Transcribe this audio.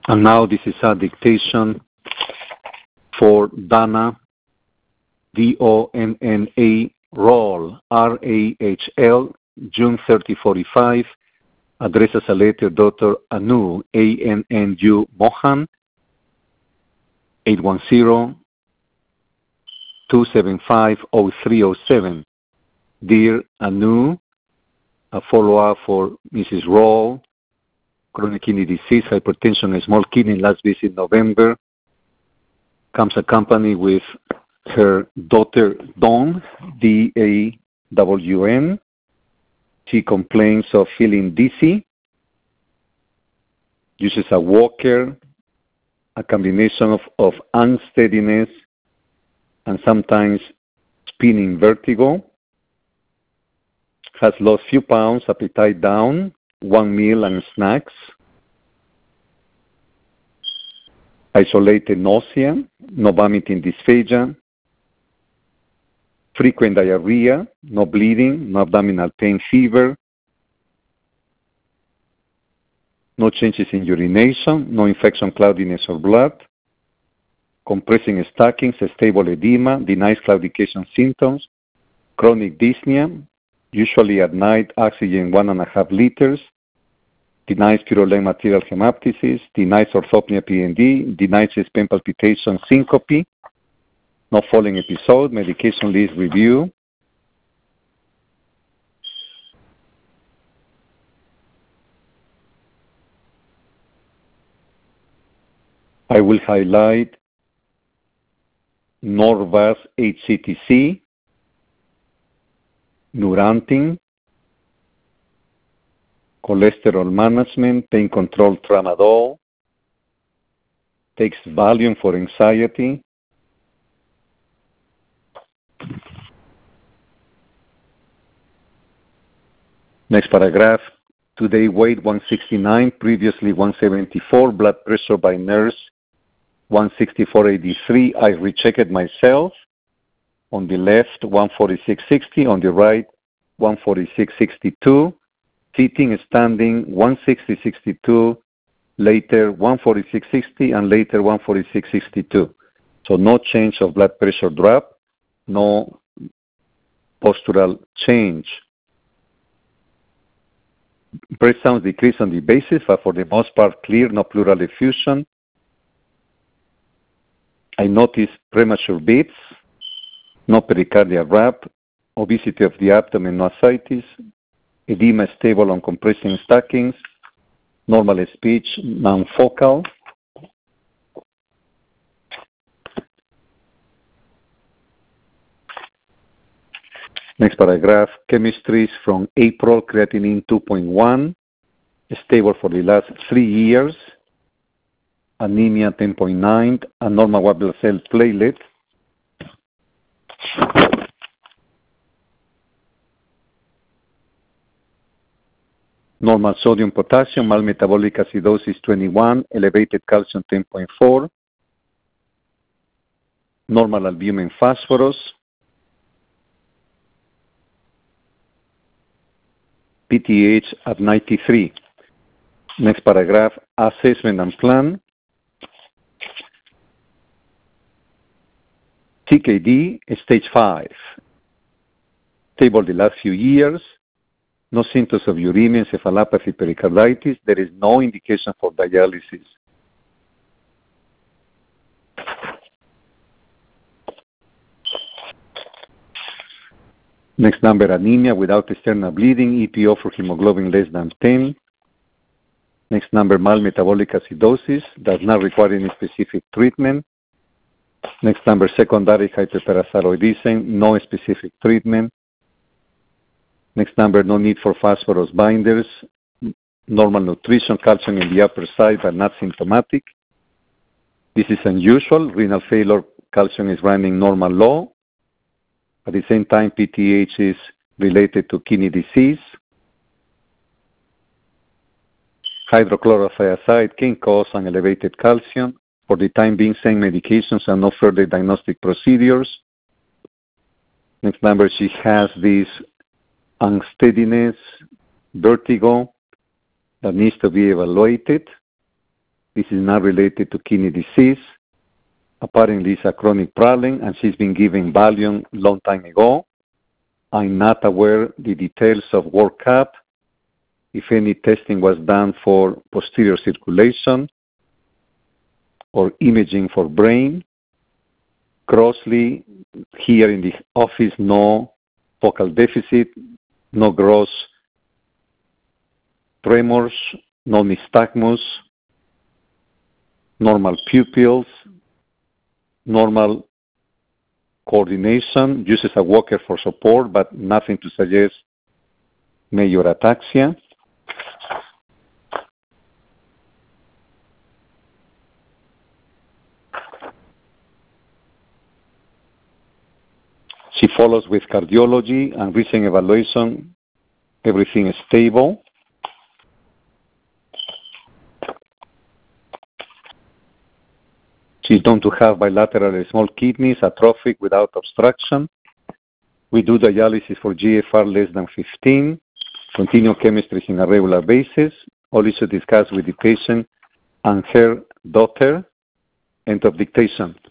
And now this is a dictation for Donna, D-O-N-N-A, Rahl, R-A-H-L, June 30, 45. Addresses a letter Dr. Anu, A-N-N-U, Mohan, 810-275-0307. Dear Anu, a follow-up for Mrs. Rahl, chronic kidney disease, hypertension, and small kidney, last visit November. Comes accompanied with her daughter Dawn, D-A-W-N. She complains of feeling dizzy, uses a walker, a combination of unsteadiness and sometimes spinning vertigo. Has lost few pounds, appetite down, one meal and snacks. Isolated nausea, no vomiting dysphagia. Frequent diarrhea, no bleeding, no abdominal pain, fever. No changes in urination, no infection, cloudiness, or blood. Compressing stockings, stable edema, denies claudication symptoms. Chronic dyspnea, usually at night, oxygen 1.5 liters. Denies purulent material hemoptysis, denies orthopnea PND, denies chest pain, palpitation, syncope. No falling episode, medication list review. I will highlight Norvasc HCTC, Neurontin, cholesterol management, pain control, tramadol, takes Valium for anxiety. Next paragraph. Today weight 169, previously 174, blood pressure by nurse 164/83. I rechecked myself. On the left 146/60, on the right 146/62. Sitting, standing 160/62, later 146/60, and later 146/62. So no change of blood pressure drop, no postural change. Breast sounds decrease on the basis, but for the most part clear, no pleural effusion. I notice premature beats, no pericardial wrap, obesity of the abdomen, no ascites, edema stable on compressing stockings, normal speech, non-focal. Next paragraph, chemistries from April, creatinine 2.1, stable for the last 3 years, anemia 10.9, abnormal white blood cell platelet. Normal sodium, potassium, mild metabolic acidosis 21, elevated calcium 10.4, normal albumin, phosphorus, PTH at 93. Next paragraph, assessment and plan. CKD, stage 5. Stable the last few years. No symptoms of uremia, encephalopathy, pericarditis. There is no indication for dialysis. Next number, anemia without external bleeding, EPO for hemoglobin less than 10. Next number, mild metabolic acidosis, does not require any specific treatment. Next number, secondary hyperparathyroidism, no specific treatment. Next number, no need for phosphorus binders, normal nutrition, calcium in the upper side, but not symptomatic. This is unusual. Renal failure, calcium is running normal low. At the same time, PTH is related to kidney disease. Hydrochlorothiazide can cause an elevated calcium. For the time being, same medications and no further diagnostic procedures. Next number, she has this unsteadiness, vertigo, that needs to be evaluated. This is not related to kidney disease. Apparently, it's a chronic problem, and she's been given Valium long time ago. I'm not aware the details of workup, if any testing was done for posterior circulation or imaging for brain. Grossly, here in the office, no focal deficit, no gross tremors, no nystagmus, normal pupils, normal coordination, uses a walker for support, but nothing to suggest major ataxia. She follows with cardiology and recent evaluation. Everything is stable. She's known to have bilateral small kidneys, atrophic without obstruction. We do dialysis for GFR less than 15. Continue chemistries on a regular basis. All issues discussed with the patient and her daughter. End of dictation.